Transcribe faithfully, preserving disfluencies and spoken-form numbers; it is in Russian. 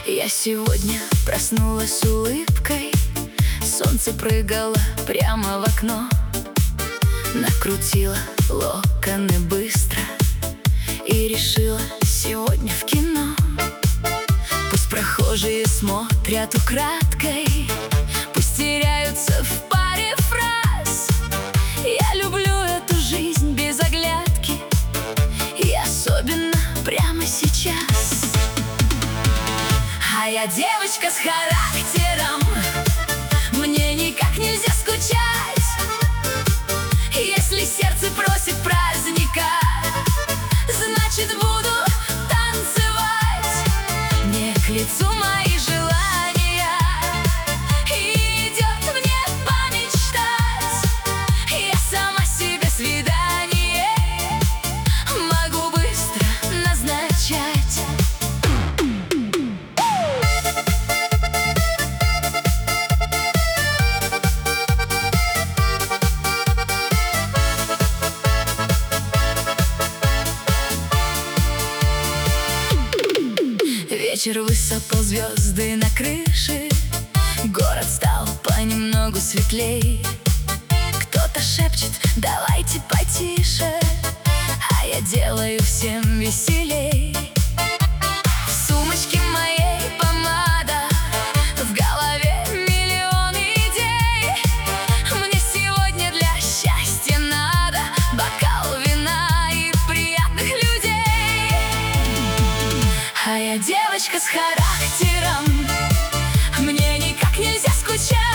Я сегодня проснулась с улыбкой, солнце прыгало прямо в окно, накрутила локоны быстро и решила сегодня в кино. Пусть прохожие смотрят украдкой, пусть теряются в паре фраз. Я люблю эту жизнь без оглядки, и особенно прямо сейчас. А я девочка с характером, мне никак нельзя скучать. Если сердце просит праздника, значит буду танцевать. Мне к лицу мои желания, и идет мне помечтать. Я сама себе свидание могу быстро назначать. Вечер высыпал звезды на крыше, город стал понемногу светлей. Кто-то шепчет: давайте потише, а я делаю всем веселей. В сумочке моей помада, в голове миллион идей. Мне сегодня для счастья надо бокал вина и приятных людей. А я девочка с характером, мне никак нельзя скучать.